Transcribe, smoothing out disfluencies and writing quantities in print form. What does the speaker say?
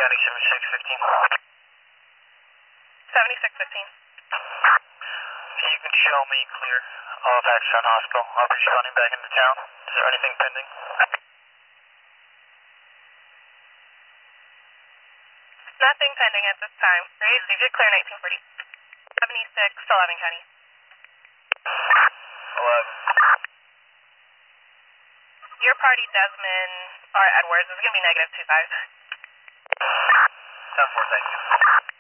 County 7615. 7615. If you can show me clear of Atchison Hospital, I'll be responding back into town. Is there anything pending? Nothing pending at this time. Raised, you did clear 1940. 76 to 11 County. 11. Your party, Desmond, or Edwards, is going to be -25. 10-4, thank you.